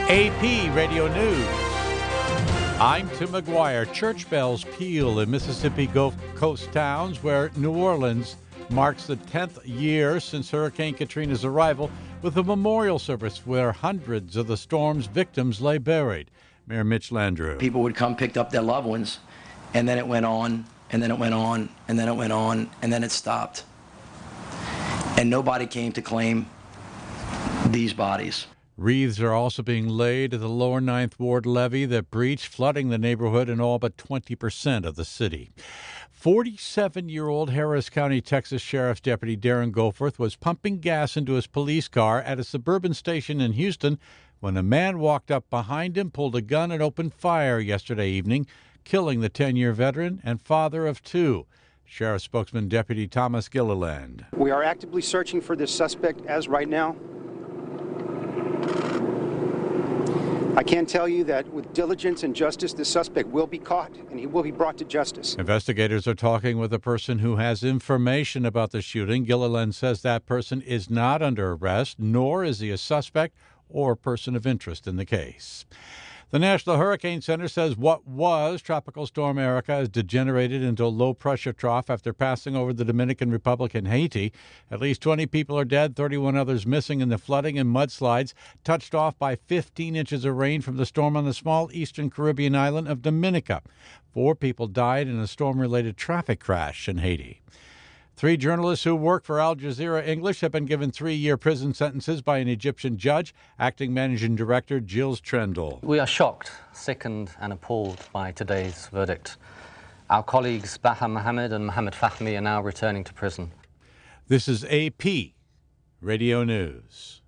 AP Radio News. I'm Tim McGuire. Church bells peal in Mississippi Gulf Coast towns where New Orleans marks the 10th year since Hurricane Katrina's arrival, with a memorial service where hundreds of the storm's victims lay buried. Mayor Mitch Landrieu. People would come, picked up their loved ones, and then it went on, and then it went on, and then it went on, and then it stopped. And nobody came to claim these bodies. Wreaths are also being laid at the lower Ninth Ward levee that breached, flooding the neighborhood in all but 20% of the city. 47-year-old Harris County, Texas Sheriff's Deputy Darren Goforth was pumping gas into his police car at a suburban station in Houston when a man walked up behind him, pulled a gun, and opened fire yesterday evening, killing the 10-year veteran and father of two. Sheriff spokesman Deputy Thomas Gilliland. We are actively searching for this suspect as right now. I can tell you that with diligence and justice, the suspect will be caught and he will be brought to justice. Investigators are talking with a person who has information about the shooting. Gilliland says that person is not under arrest, nor is he a suspect or person of interest in the case. The National Hurricane Center says what was Tropical Storm Erika has degenerated into a low-pressure trough after passing over the Dominican Republic and Haiti. At least 20 people are dead, 31 others missing in the flooding and mudslides, touched off by 15 inches of rain from the storm on the small eastern Caribbean island of Dominica. 4 people died in a storm-related traffic crash in Haiti. 3 journalists who work for Al Jazeera English have been given 3-year prison sentences by an Egyptian judge. Acting Managing Director Gilles Trendle. We are shocked, sickened and appalled by today's verdict. Our colleagues Baha Mohammed and Mohammed Fahmy are now returning to prison. This is AP Radio News.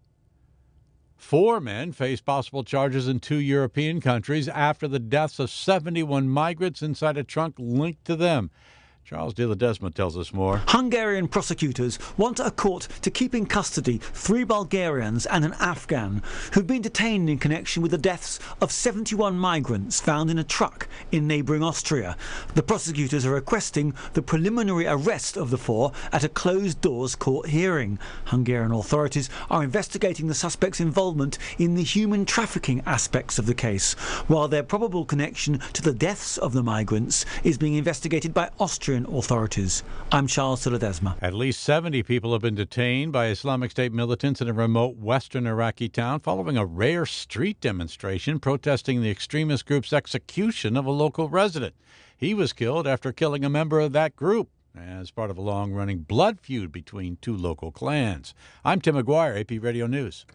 4 men face possible charges in 2 European countries after the deaths of 71 migrants inside a trunk linked to them. Charles de Ledesma tells us more. Hungarian prosecutors want a court to keep in custody 3 Bulgarians and an Afghan who've been detained in connection with the deaths of 71 migrants found in a truck in neighbouring Austria. The prosecutors are requesting the preliminary arrest of the 4 at a closed-doors court hearing. Hungarian authorities are investigating the suspects' involvement in the human trafficking aspects of the case, while their probable connection to the deaths of the migrants is being investigated by Austrian authorities. I'm Charles de Ledesma. At least 70 people have been detained by Islamic State militants in a remote western Iraqi town following a rare street demonstration protesting the extremist group's execution of a local resident. He was killed after killing a member of that group as part of a long-running blood feud between 2 local clans. I'm Tim McGuire, AP Radio News.